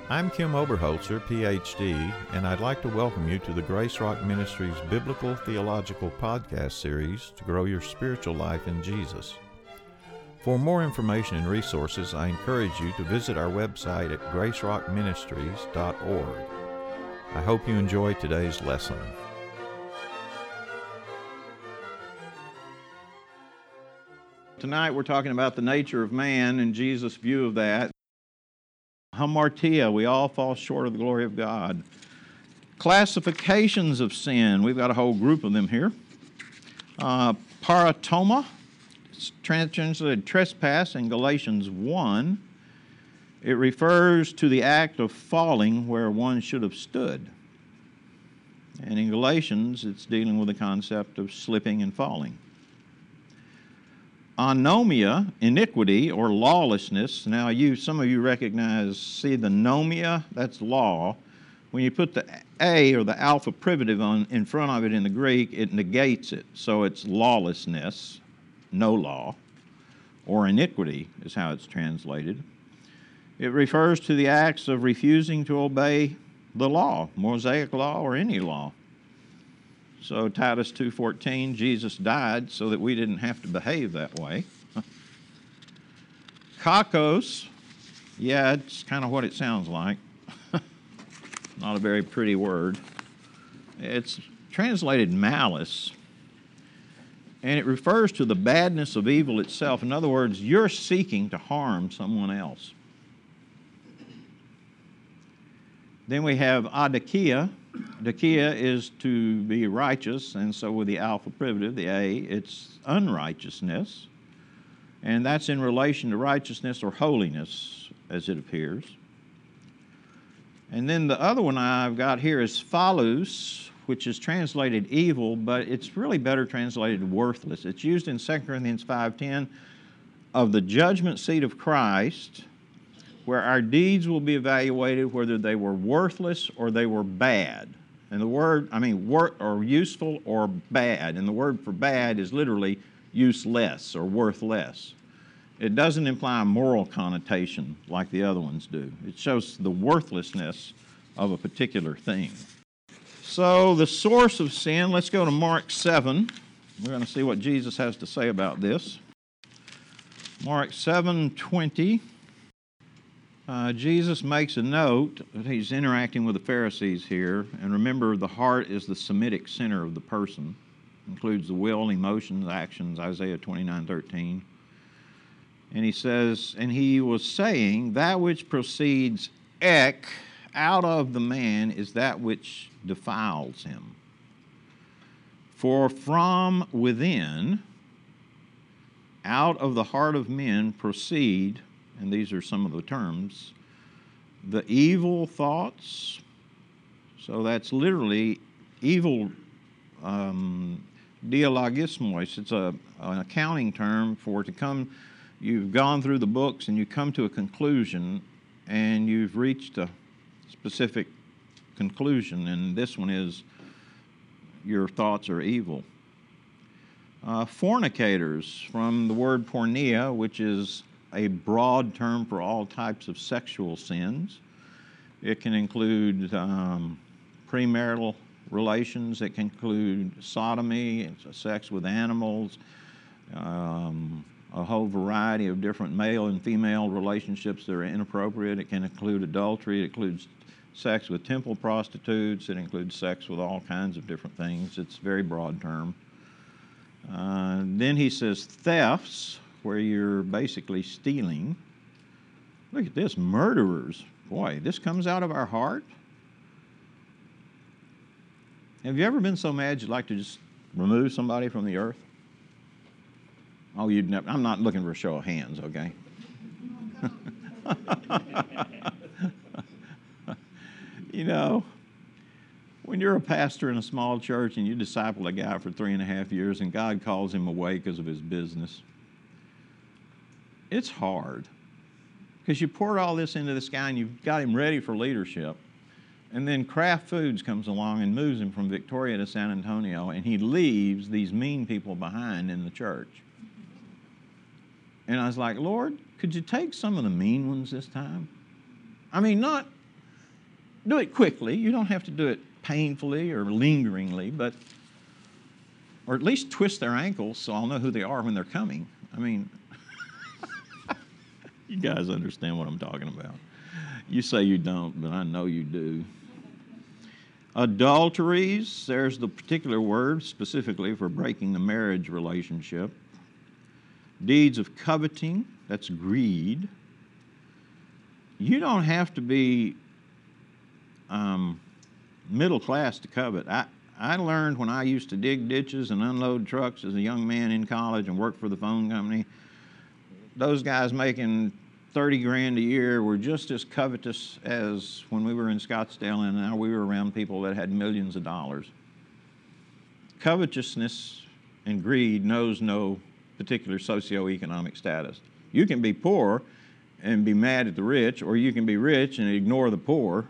I'm Kim Oberholzer, Ph.D., and I'd like to welcome you to the Grace Rock Ministries Biblical Theological Podcast Series to grow your spiritual life in Jesus. For more information and resources, I encourage you to visit our website at gracerockministries.org. I hope you enjoy today's lesson. Tonight we're talking about the nature of man and Jesus' view of that. Hamartia, we all fall short of the glory of God. Classifications of sin, we've got a whole group of them here. Paratoma, translated trespass in Galatians 1. It refers to the act of falling where one should have stood. And in Galatians, it's dealing with the concept of slipping and falling. Anomia, iniquity or lawlessness. Now, some of you see the nomia, that's law. When you put the A or the alpha privative in front of it in the Greek, it negates it. So it's lawlessness, no law, or iniquity is how it's translated. It refers to the acts of refusing to obey the law, Mosaic law or any law. So Titus 2:14, Jesus died so that we didn't have to behave that way. Kakos, yeah, it's kind of what it sounds like. Not a very pretty word. It's translated malice, and it refers to the badness of evil itself. In other words, you're seeking to harm someone else. Then we have adakia. Dakia is to be righteous, and so with the alpha privative, the A, it's unrighteousness. And that's in relation to righteousness or holiness, as it appears. And then the other one I've got here is phallus, which is translated evil, but it's really better translated worthless. It's used in 2 Corinthians 5:10 of the judgment seat of Christ, where our deeds will be evaluated whether they were worthless or they were bad. And the word, or useful or bad. And the word for bad is literally useless or worthless. It doesn't imply a moral connotation like the other ones do. It shows the worthlessness of a particular thing. So the source of sin, let's go to Mark 7. We're going to see what Jesus has to say about this. Mark 7:20. Jesus makes a note that he's interacting with the Pharisees here. And remember, the heart is the Semitic center of the person. It includes the will, emotions, actions, Isaiah 29:13. And he says, and he was saying, that which proceeds out of the man is that which defiles him. For from within, out of the heart of men proceed, and these are some of the terms, the evil thoughts. So that's literally evil dialogismos. It's an accounting term for you've gone through the books and you come to a conclusion and you've reached a specific conclusion, and this one is your thoughts are evil. Fornicators, from the word porneia, which is a broad term for all types of sexual sins. It can include premarital relations. It can include sodomy, sex with animals, a whole variety of different male and female relationships that are inappropriate. It can include adultery. It includes sex with temple prostitutes. It includes sex with all kinds of different things. It's a very broad term. Then he says thefts, where you're basically stealing. Look at this, murderers. Boy, this comes out of our heart. Have you ever been so mad you'd like to just remove somebody from the earth? Oh, you'd never. I'm not looking for a show of hands, okay? You know, when you're a pastor in a small church and you disciple a guy for 3.5 years and God calls him away because of his business, it's hard because you poured all this into this guy and you've got him ready for leadership. And then Kraft Foods comes along and moves him from Victoria to San Antonio, and he leaves these mean people behind in the church. And I was like, Lord, could you take some of the mean ones this time? I mean, not do it quickly. You don't have to do it painfully or lingeringly, but, or at least twist their ankles so I'll know who they are when they're coming. I mean, you guys understand what I'm talking about. You say you don't, but I know you do. Adulteries, there's the particular word specifically for breaking the marriage relationship. Deeds of coveting, that's greed. You don't have to be middle class to covet. I learned when I used to dig ditches and unload trucks as a young man in college and work for the phone company, those guys making 30 grand a year were just as covetous as when we were in Scottsdale, and now we were around people that had millions of dollars. Covetousness and greed knows no particular socioeconomic status. You can be poor and be mad at the rich, or you can be rich and ignore the poor.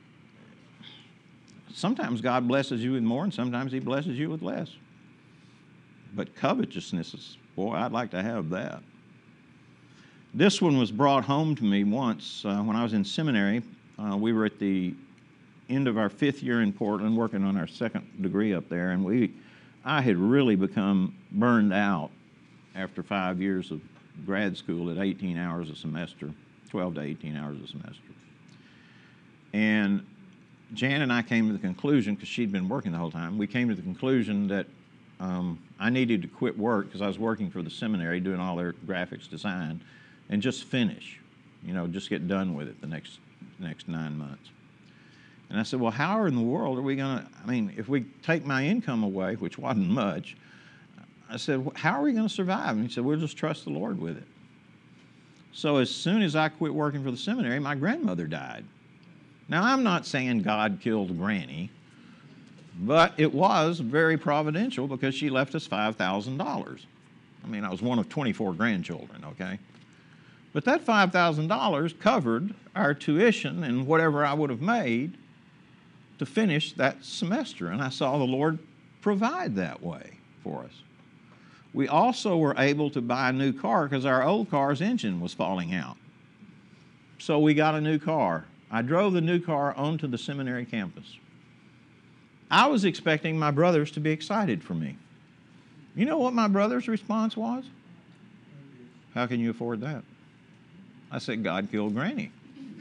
Sometimes God blesses you with more, and sometimes He blesses you with less. But covetousness is, boy, I'd like to have that. This one was brought home to me once when I was in seminary. We were at the end of our 5th year in Portland working on our 2nd degree up there, and I had really become burned out after 5 years of grad school at 18 hours a semester, 12 to 18 hours a semester. And Jan and I came to the conclusion, because she'd been working the whole time, we came to the conclusion that I needed to quit work because I was working for the seminary doing all their graphics design, and just finish, just get done with it the next 9 months. And I said, well, how in the world are we going to, if we take my income away, which wasn't much, I said, how are we going to survive? And he said, we'll just trust the Lord with it. So as soon as I quit working for the seminary, my grandmother died. Now, I'm not saying God killed Granny, but it was very providential because she left us $5,000. I was one of 24 grandchildren, okay? But that $5,000 covered our tuition and whatever I would have made to finish that semester, and I saw the Lord provide that way for us. We also were able to buy a new car because our old car's engine was falling out. So we got a new car. I drove the new car onto the seminary campus. I was expecting my brothers to be excited for me. You know what my brother's response was? How can you afford that? I said, God killed Granny.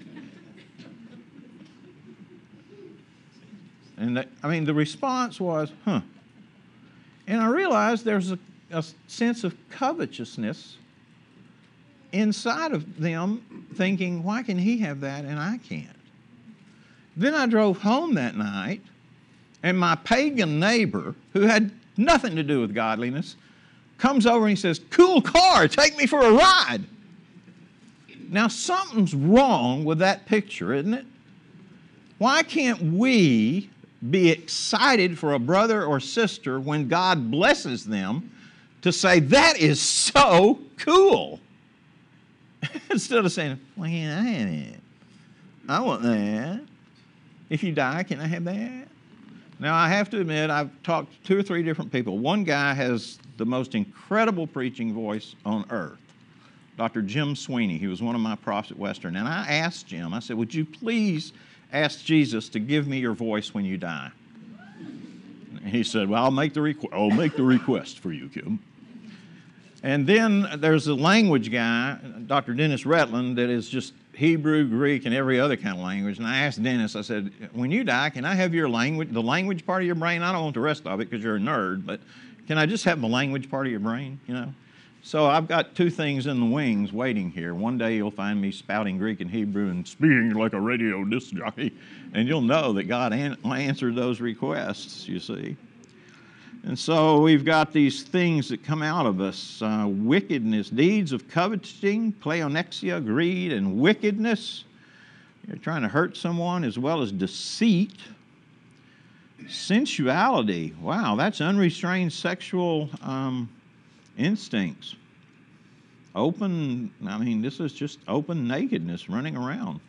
And the response was, huh. And I realized there's a sense of covetousness inside of them thinking, why can he have that and I can't? Then I drove home that night, and my pagan neighbor, who had nothing to do with godliness, comes over and he says, cool car, take me for a ride. Now, something's wrong with that picture, isn't it? Why can't we be excited for a brother or sister when God blesses them to say, that is so cool? Instead of saying, well, can I have it? I want that. If you die, can I have that? Now, I have to admit, I've talked to 2 or 3 different people. One guy has the most incredible preaching voice on earth, Dr. Jim Sweeney. He was one of my profs at Western. And I asked Jim, I said, would you please ask Jesus to give me your voice when you die? And he said, well, I'll make the request for you, Kim. And then there's a language guy, Dr. Dennis Retland, that is just Hebrew, Greek, and every other kind of language. And I asked Dennis, I said, when you die, can I have your language, the language part of your brain? I don't want the rest of it because you're a nerd, but can I just have the language part of your brain, So I've got 2 things in the wings waiting here. One day you'll find me spouting Greek and Hebrew and speaking like a radio disc jockey, and you'll know that God answered those requests, you see. And so we've got these things that come out of us, wickedness, deeds of coveting, pleonexia, greed, and wickedness. You're trying to hurt someone, as well as deceit. Sensuality, wow, that's unrestrained sexual instincts. This is just open nakedness running around.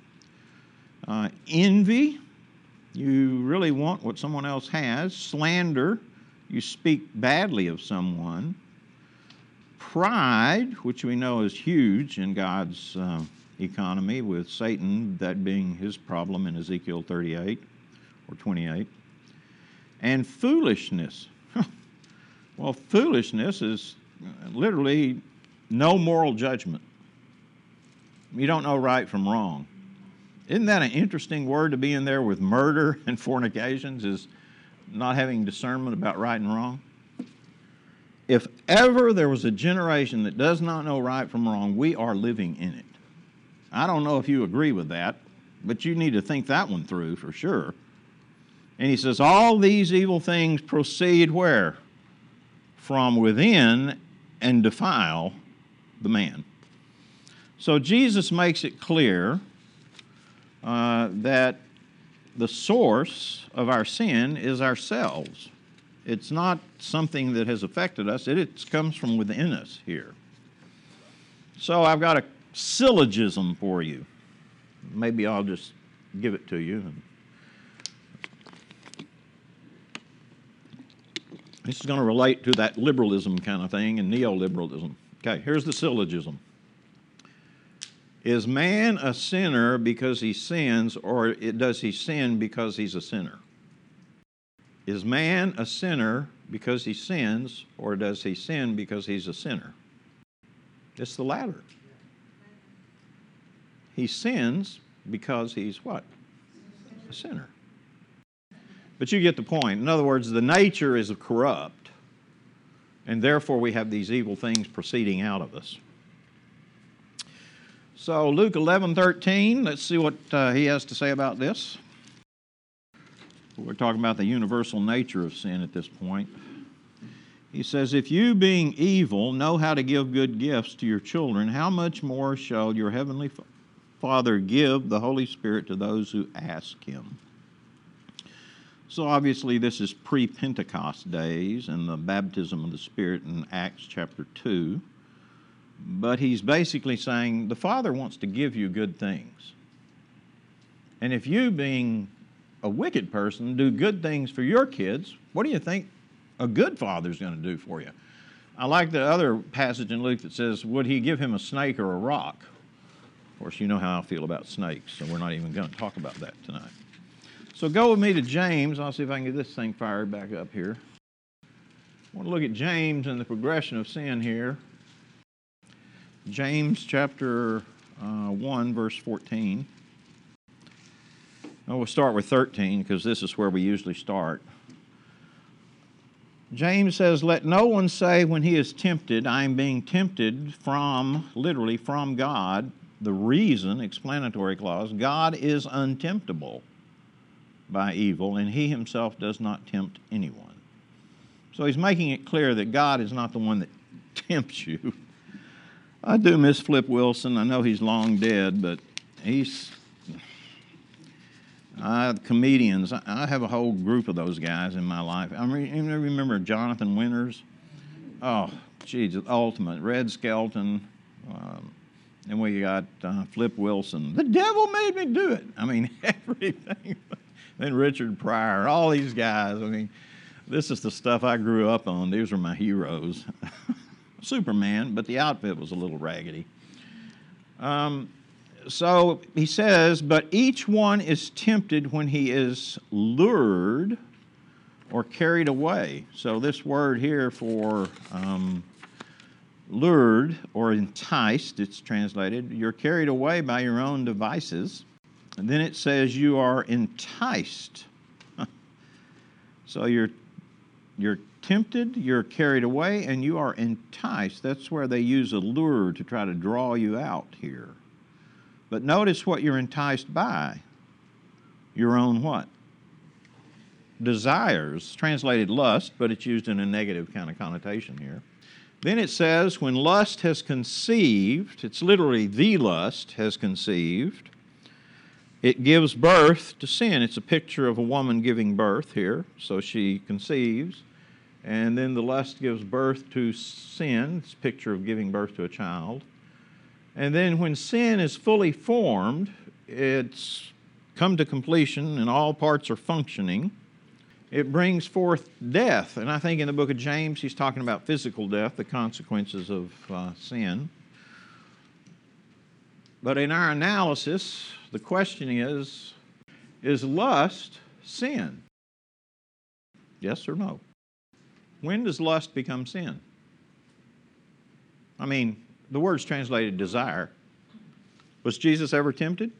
Envy, you really want what someone else has. Slander, you speak badly of someone. Pride, which we know is huge in God's economy, with Satan, that being his problem in Ezekiel 38 or 28. And foolishness. Well, foolishness is literally no moral judgment. You don't know right from wrong. Isn't that an interesting word to be in there with murder and fornications, is not having discernment about right and wrong? If ever there was a generation that does not know right from wrong, we are living in it. I don't know if you agree with that, but you need to think that one through for sure. And he says, all these evil things proceed where? From within, and defile the man. So Jesus makes it clear that the source of our sin is ourselves. It's not something that has affected us. It comes from within us here. So I've got a syllogism for you. Maybe I'll just give it to you. This is going to relate to that liberalism kind of thing and neoliberalism. Okay, here's the syllogism. Is man a sinner because he sins, or does he sin because he's a sinner? Is man a sinner because he sins, or does he sin because he's a sinner? It's the latter. He sins because he's what? A sinner. But you get the point. In other words, the nature is corrupt, and therefore we have these evil things proceeding out of us. So Luke 11:13, let's see what he has to say about this. We're talking about the universal nature of sin at this point. He says, if you, being evil, know how to give good gifts to your children, how much more shall your heavenly Father give the Holy Spirit to those who ask Him? So obviously this is pre-Pentecost days and the baptism of the Spirit in Acts chapter 2. But he's basically saying the Father wants to give you good things. And if you, being a wicked person, do good things for your kids, what do you think a good father's going to do for you? I like the other passage in Luke that says, would he give him a snake or a rock? Of course, you know how I feel about snakes, so we're not even going to talk about that tonight. So go with me to James. I'll see if I can get this thing fired back up here. I want to look at James and the progression of sin here. James chapter 1, verse 14. We'll start with 13 because this is where we usually start. James says, let no one say when he is tempted, I am being tempted from, literally from God. The reason, explanatory clause, God is untemptable by evil, and He Himself does not tempt anyone. So he's making it clear that God is not the one that tempts you. I do miss Flip Wilson. I know he's long dead, but he's... comedians, I have a whole group of those guys in my life. I remember Jonathan Winters. Oh, geez, the ultimate. Red Skelton. Then we got Flip Wilson. The devil made me do it. I mean, everything. Then Richard Pryor, all these guys. I mean, this is the stuff I grew up on. These are my heroes. Superman, but the outfit was a little raggedy. So he says, but each one is tempted when he is lured or carried away. So this word here for lured or enticed, it's translated, you're carried away by your own devices. And then it says you are enticed. So you're tempted, you're carried away, and you are enticed. That's where they use a lure to try to draw you out here. But notice what you're enticed by. Your own what? Desires. Translated lust, but it's used in a negative kind of connotation here. Then it says, when lust has conceived, it's literally the lust has conceived, it gives birth to sin. It's a picture of a woman giving birth here. So she conceives, and then the lust gives birth to sin. It's a picture of giving birth to a child. And then when sin is fully formed, it's come to completion and all parts are functioning. It brings forth death. And I think in the book of James, he's talking about physical death, the consequences of sin. But in our analysis, the question is lust sin? Yes or no? When does lust become sin? I mean, the word's translated desire. Was Jesus ever tempted?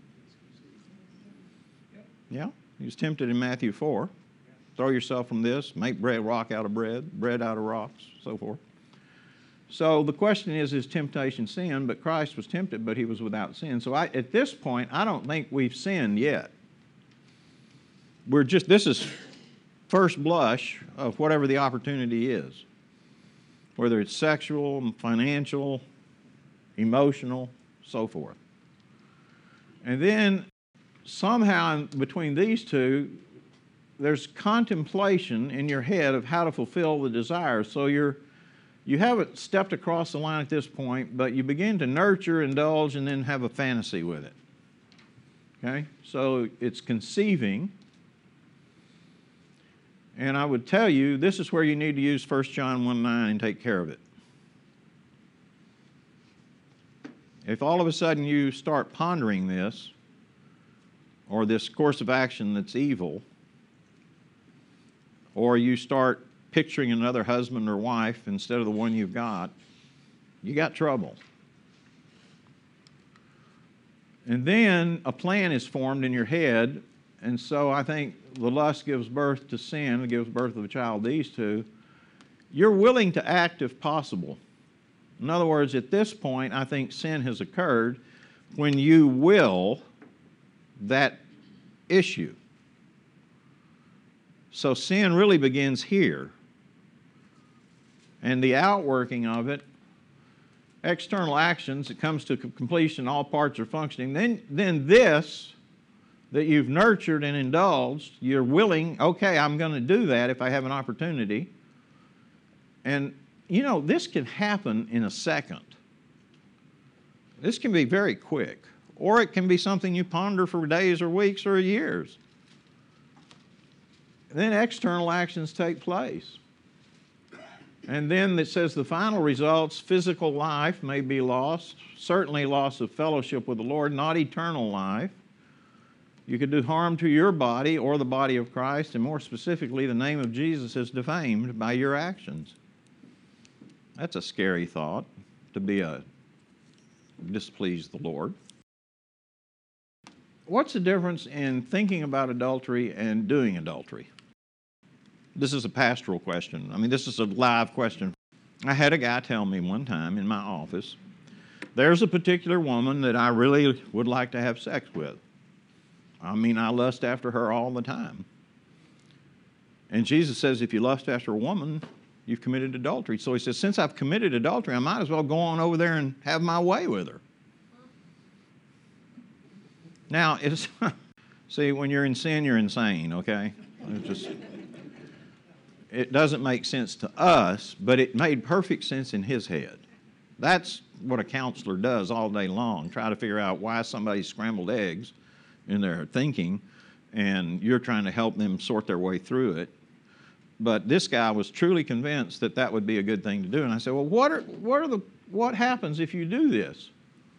Yeah, he was tempted in Matthew 4. Throw yourself from this, make rock out of bread out of rocks, so forth. So the question is temptation sin? But Christ was tempted, but he was without sin. So at this point, I don't think we've sinned yet. This is first blush of whatever the opportunity is, whether it's sexual, financial, emotional, so forth. And then somehow between these two, there's contemplation in your head of how to fulfill the desire. So you haven't stepped across the line at this point, but you begin to nurture, indulge, and then have a fantasy with it. Okay? So it's conceiving. And I would tell you, this is where you need to use 1 John 1:9 and take care of it. If all of a sudden you start pondering this, or this course of action that's evil, or you start picturing another husband or wife instead of the one you've got, you got trouble. And then a plan is formed in your head, and so I think the lust gives birth to sin, it gives birth to a child, these two. You're willing to act if possible. In other words, at this point, I think sin has occurred when you will that issue. So sin really begins here. And the outworking of it, external actions, it comes to completion, all parts are functioning. Then this that you've nurtured and indulged, you're willing, okay, I'm going to do that if I have an opportunity. And, you know, this can happen in a second. This can be very quick. Or it can be something you ponder for days or weeks or years. Then external actions take place. And then it says the final results, physical life may be lost, certainly loss of fellowship with the Lord, not eternal life. You could do harm to your body or the body of Christ, and more specifically, the name of Jesus is defamed by your actions. That's a scary thought, to displease the Lord. What's the difference in thinking about adultery and doing adultery? This is a pastoral question. I mean, this is a live question. I had a guy tell me one time in my office, there's a particular woman that I really would like to have sex with. I mean, I lust after her all the time. And Jesus says, if you lust after a woman, you've committed adultery. So he says, since I've committed adultery, I might as well go on over there and have my way with her. Now, see, when you're in sin, you're insane, okay? It doesn't make sense to us, but it made perfect sense in his head. That's what a counselor does all day long, try to figure out why somebody's scrambled eggs in their thinking, and you're trying to help them sort their way through it. But this guy was truly convinced that that would be a good thing to do. And I said, well, what happens if you do this?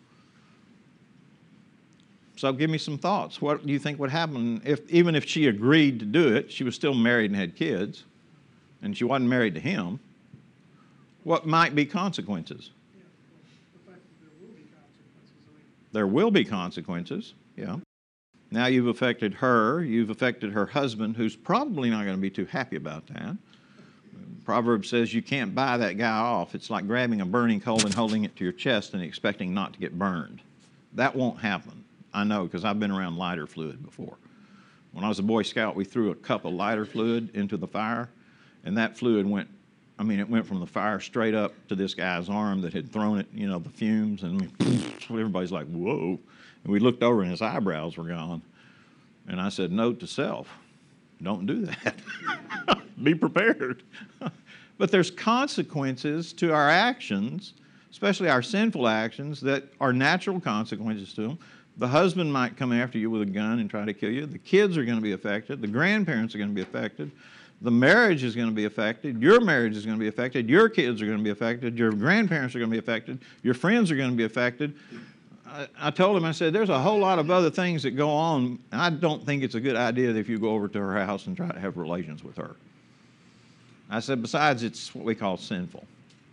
So give me some thoughts. What do you think would happen even if she agreed to do it, she was still married and had kids, and she wasn't married to him? What might be consequences? Yeah. The fact that there will be consequences. There will be consequences, yeah. Now you've affected her husband, who's probably not going to be too happy about that. Proverbs says you can't buy that guy off. It's like grabbing a burning coal and holding it to your chest and expecting not to get burned. That won't happen. I know, because I've been around lighter fluid before. When I was a Boy Scout, we threw a cup of lighter fluid into the fire, and that fluid went from the fire straight up to this guy's arm that had thrown it, the fumes, and everybody's like, whoa. And we looked over and his eyebrows were gone. And I said, note to self, don't do that. Be prepared. But there's consequences to our actions, especially our sinful actions, that are natural consequences to them. The husband might come after you with a gun and try to kill you. The kids are going to be affected. The grandparents are going to be affected. The marriage is going to be affected. Your marriage is going to be affected. Your kids are going to be affected. Your grandparents are going to be affected. Your friends are going to be affected. I told him, I said, there's a whole lot of other things that go on. I don't think it's a good idea if you go over to her house and try to have relations with her. I said, besides, it's what we call sinful.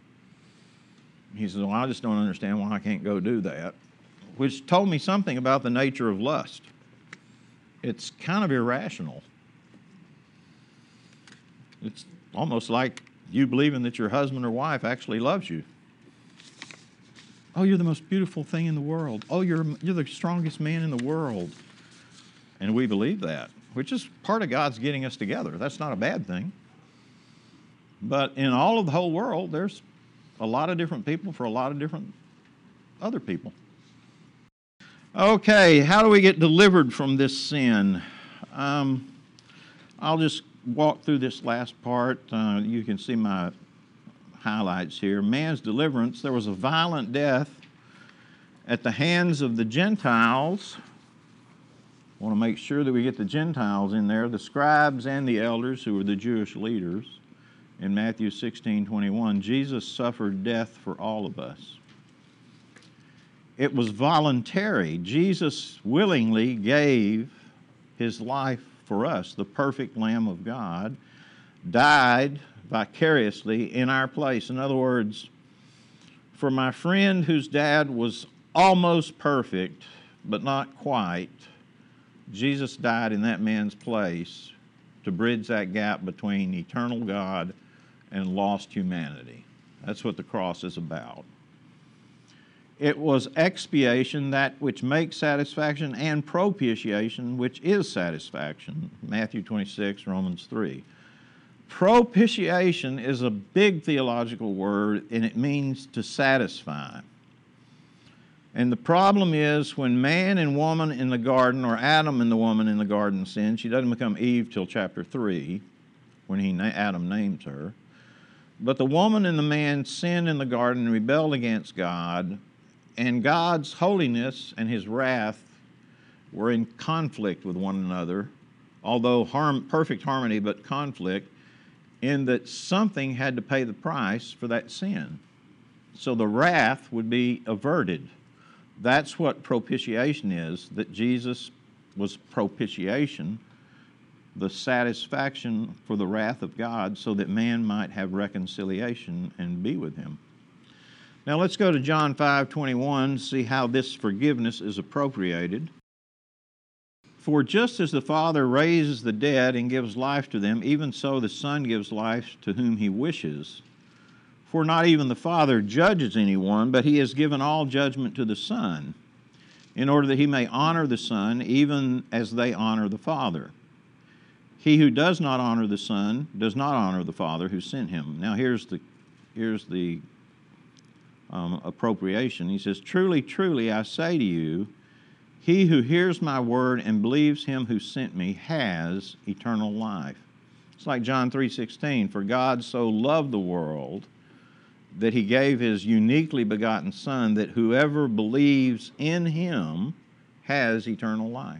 He said, well, I just don't understand why I can't go do that, which told me something about the nature of lust. It's kind of irrational. It's almost like you believing that your husband or wife actually loves you. Oh, you're the most beautiful thing in the world. Oh, you're the strongest man in the world. And we believe that, which is part of God's getting us together. That's not a bad thing. But in all of the whole world, there's a lot of different people for a lot of different other people. Okay, how do we get delivered from this sin? I'll just walk through this last part. You can see my highlights here. Man's deliverance. There was a violent death at the hands of the Gentiles. I want to make sure that we get the Gentiles in there, the scribes and the elders who were the Jewish leaders. In Matthew 16:21, Jesus suffered death for all of us. It was voluntary. Jesus willingly gave his life for us. The perfect Lamb of God died vicariously in our place. In other words, for my friend whose dad was almost perfect, but not quite, Jesus died in that man's place to bridge that gap between eternal God and lost humanity. That's what the cross is about. It was expiation, that which makes satisfaction, and propitiation, which is satisfaction. Matthew 26, Romans 3. Propitiation is a big theological word, and it means to satisfy. And the problem is when man and woman in the garden, or Adam and the woman in the garden sin, she doesn't become Eve till chapter 3, when Adam names her. But the woman and the man sinned in the garden and rebelled against God, and God's holiness and his wrath were in conflict with one another, although perfect harmony, but conflict, in that something had to pay the price for that sin. So the wrath would be averted. That's what propitiation is, that Jesus was propitiation, the satisfaction for the wrath of God, so that man might have reconciliation and be with him. Now let's go to John 5:21, see how this forgiveness is appropriated. For just as the Father raises the dead and gives life to them, even so the Son gives life to whom he wishes. For not even the Father judges anyone, but he has given all judgment to the Son, in order that he may honor the Son, even as they honor the Father. He who does not honor the Son does not honor the Father who sent him. Now here's the appropriation. He says, truly, truly, I say to you, he who hears my word and believes him who sent me has eternal life. It's like John 3:16, for God so loved the world that he gave his uniquely begotten Son, that whoever believes in him has eternal life.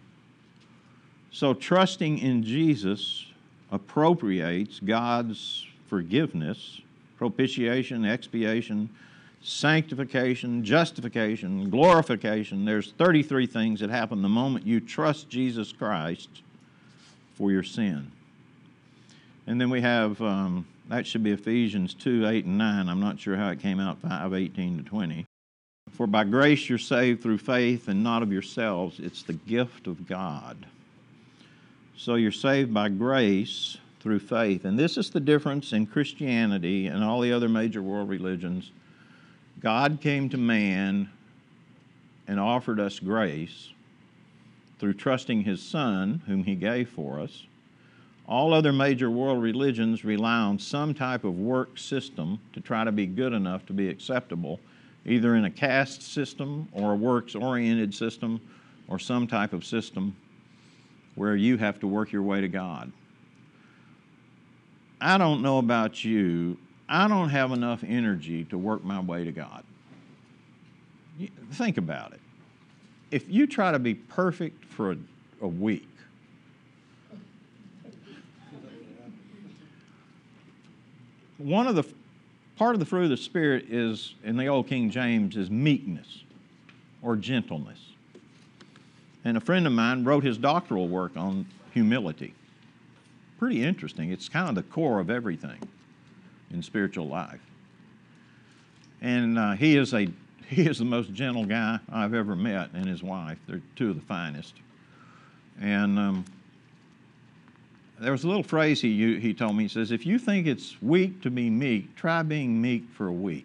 So trusting in Jesus appropriates God's forgiveness, propitiation, expiation, sanctification, justification, glorification. There's 33 things that happen the moment you trust Jesus Christ for your sin. And then we have, that should be Ephesians 2:8 and 9. I'm not sure how it came out, 5:18 to 20. For by grace you're saved through faith, and not of yourselves. It's the gift of God. So you're saved by grace through faith. And this is the difference in Christianity and all the other major world religions. God came to man and offered us grace through trusting his Son, whom he gave for us. All other major world religions rely on some type of work system to try to be good enough to be acceptable, either in a caste system or a works-oriented system or some type of system where you have to work your way to God. I don't know about you, I don't have enough energy to work my way to God. Think about it. If you try to be perfect for a week, part of the fruit of the Spirit is, in the old King James, is meekness or gentleness. And a friend of mine wrote his doctoral work on humility. Pretty interesting. It's kind of the core of everything in spiritual life. And he is the most gentle guy I've ever met, and his wife. They're two of the finest. And there was a little phrase he told me. He says, if you think it's weak to be meek, try being meek for a week.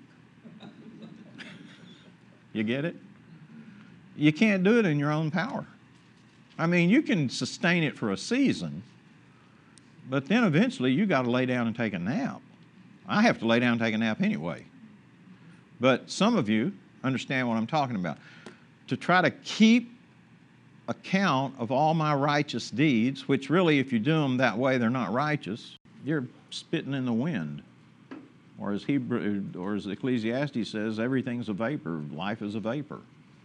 You get it? You can't do it in your own power. I mean, you can sustain it for a season, but then eventually you got to lay down and take a nap. I have to lay down and take a nap anyway. But some of you understand what I'm talking about. To try to keep account of all my righteous deeds, which really, if you do them that way, they're not righteous, you're spitting in the wind. Or as Ecclesiastes says, everything's a vapor, life is a vapor.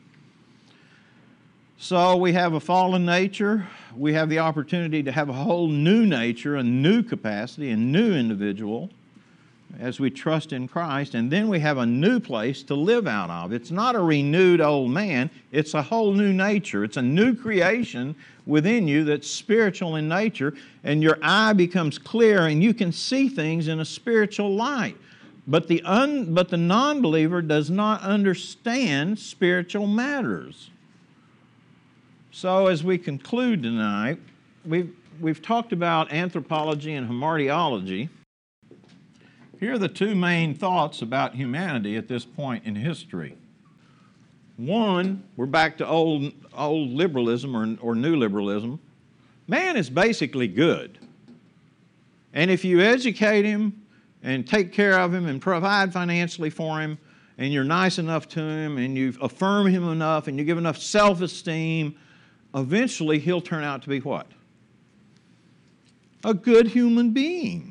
So we have a fallen nature, we have the opportunity to have a whole new nature, a new capacity, a new individual as we trust in Christ, and then we have a new place to live out of. It's not a renewed old man, it's a whole new nature. It's a new creation within you that's spiritual in nature, and your eye becomes clear and you can see things in a spiritual light. But the non-believer does not understand spiritual matters. So as we conclude tonight, we've talked about anthropology and hamartiology. Here are the two main thoughts about humanity at this point in history. One, we're back to old liberalism or new liberalism. Man is basically good. And if you educate him and take care of him and provide financially for him, and you're nice enough to him and you affirm him enough and you give enough self-esteem, eventually he'll turn out to be what? A good human being.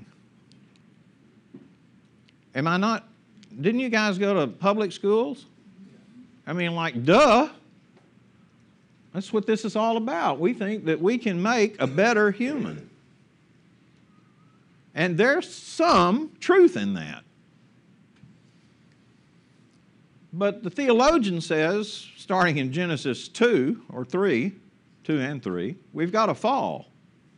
Am I not? Didn't you guys go to public schools? I mean, like, duh. That's what this is all about. We think that we can make a better human. And there's some truth in that. But the theologian says, starting in Genesis 2 and 3, we've got to fall.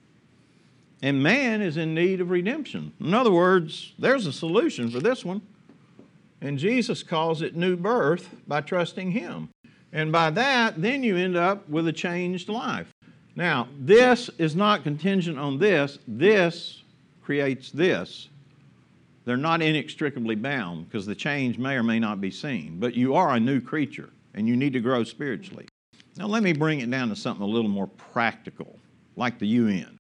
And man is in need of redemption. In other words, there's a solution for this one. And Jesus calls it new birth by trusting Him. And by that, then you end up with a changed life. Now, this is not contingent on this. This creates this. They're not inextricably bound because the change may or may not be seen. But you are a new creature and you need to grow spiritually. Now, let me bring it down to something a little more practical, like the UN.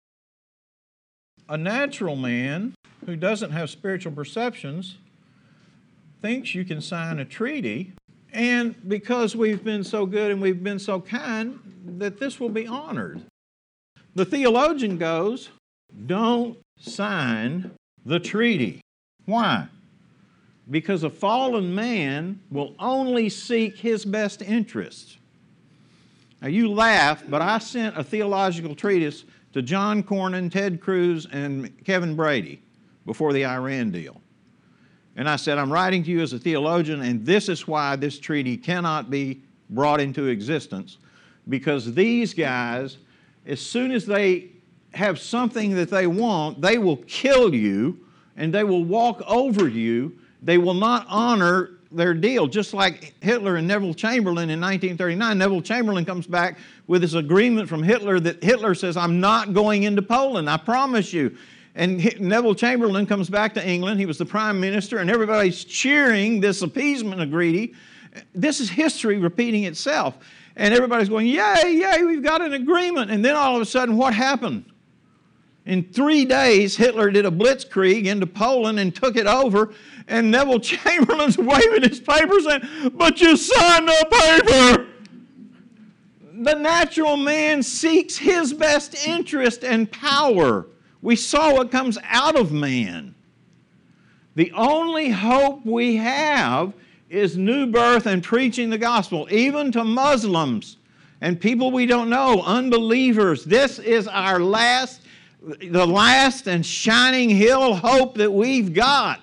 A natural man who doesn't have spiritual perceptions thinks you can sign a treaty, and because we've been so good and we've been so kind, that this will be honored. The theologian goes, don't sign the treaty. Why? Because a fallen man will only seek his best interests. Now you laugh, but I sent a theological treatise to John Cornyn, Ted Cruz, and Kevin Brady before the Iran deal. And I said, I'm writing to you as a theologian, and this is why this treaty cannot be brought into existence, because these guys, as soon as they have something that they want, they will kill you, and they will walk over you. They will not honor their deal. Just like Hitler and Neville Chamberlain in 1939, Neville Chamberlain comes back with this agreement from Hitler that Hitler says, I'm not going into Poland, I promise you. And Neville Chamberlain comes back to England. He was the prime minister, and everybody's cheering this appeasement agreement. This is history repeating itself. And everybody's going, yay, yay, we've got an agreement. And then all of a sudden, what happened? In 3 days, Hitler did a blitzkrieg into Poland and took it over. And Neville Chamberlain's waving his paper saying, but you signed the paper. The natural man seeks his best interest and power. We saw what comes out of man. The only hope we have is new birth and preaching the gospel, even to Muslims and people we don't know, unbelievers. This is the last and shining hill hope that we've got.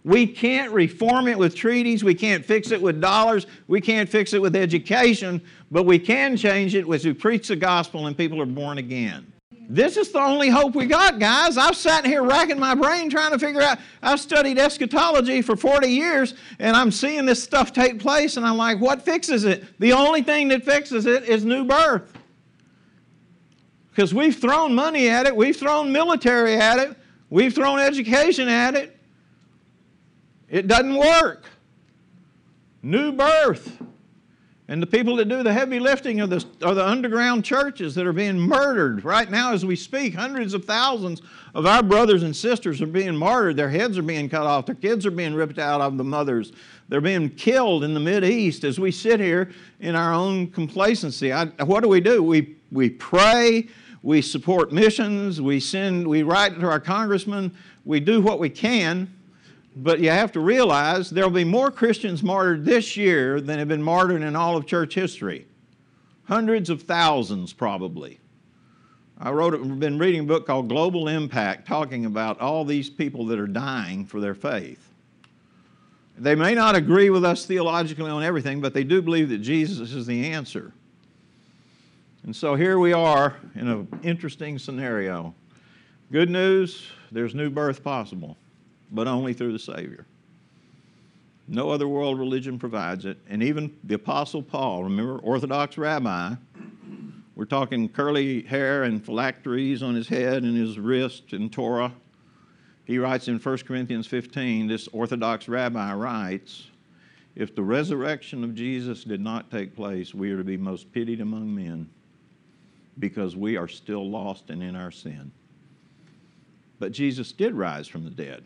We can't reform it with treaties. We can't fix it with dollars. We can't fix it with education. But we can change it as we preach the gospel and people are born again. This is the only hope we got, guys. I've sat here racking my brain trying to figure out. I've studied eschatology for 40 years, and I'm seeing this stuff take place, and I'm like, what fixes it? The only thing that fixes it is new birth. Because we've thrown money at it. We've thrown military at it. We've thrown education at it. It doesn't work. New birth. And the people that do the heavy lifting are the underground churches that are being murdered. Right now as we speak, hundreds of thousands of our brothers and sisters are being martyred. Their heads are being cut off. Their kids are being ripped out of the mothers. They're being killed in the Mideast as we sit here in our own complacency. What do? We pray. We support missions. We write to our congressmen. We do what we can. But you have to realize there will be more Christians martyred this year than have been martyred in all of church history. Hundreds of thousands, probably. I've been reading a book called Global Impact, talking about all these people that are dying for their faith. They may not agree with us theologically on everything, but they do believe that Jesus is the answer. And so here we are in an interesting scenario. Good news, there's new birth possible, but only through the Savior. No other world religion provides it. And even the Apostle Paul, remember, Orthodox rabbi, we're talking curly hair and phylacteries on his head and his wrist in Torah. He writes in 1 Corinthians 15, this Orthodox rabbi writes, if the resurrection of Jesus did not take place, we are to be most pitied among men because we are still lost and in our sin. But Jesus did rise from the dead.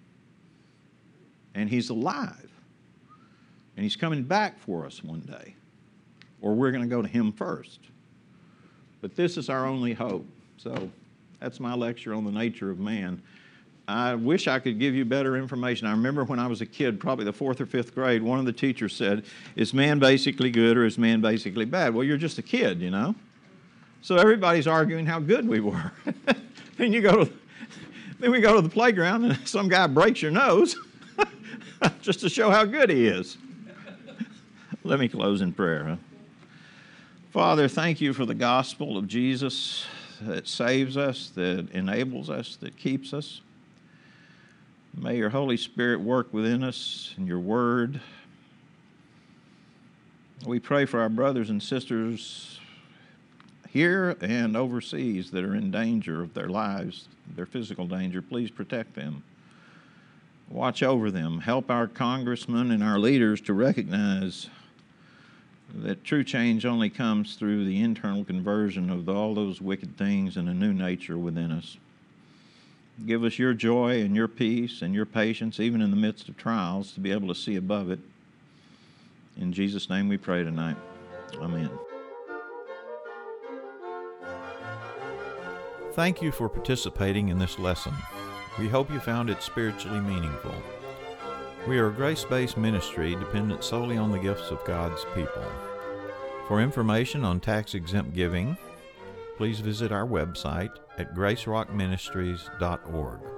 And He's alive. And He's coming back for us one day. Or we're going to go to Him first. But this is our only hope. So that's my lecture on the nature of man. I wish I could give you better information. I remember when I was a kid, probably the 4th or 5th grade, one of the teachers said, is man basically good or is man basically bad? Well, you're just a kid, you know. So everybody's arguing how good we were. Then we go to the playground and some guy breaks your nose just to show how good he is. Let me close in prayer. Father, thank you for the gospel of Jesus that saves us, that enables us, that keeps us. May your Holy Spirit work within us in your word. We pray for our brothers and sisters here and overseas that are in danger of their lives, their physical danger. Please protect them. Watch over them. Help our congressmen and our leaders to recognize that true change only comes through the internal conversion of all those wicked things and a new nature within us. Give us your joy and your peace and your patience, even in the midst of trials, to be able to see above it. In Jesus' name we pray tonight. Amen. Thank you for participating in this lesson. We hope you found it spiritually meaningful. We are a grace-based ministry dependent solely on the gifts of God's people. For information on tax-exempt giving, please visit our website at gracerockministries.org.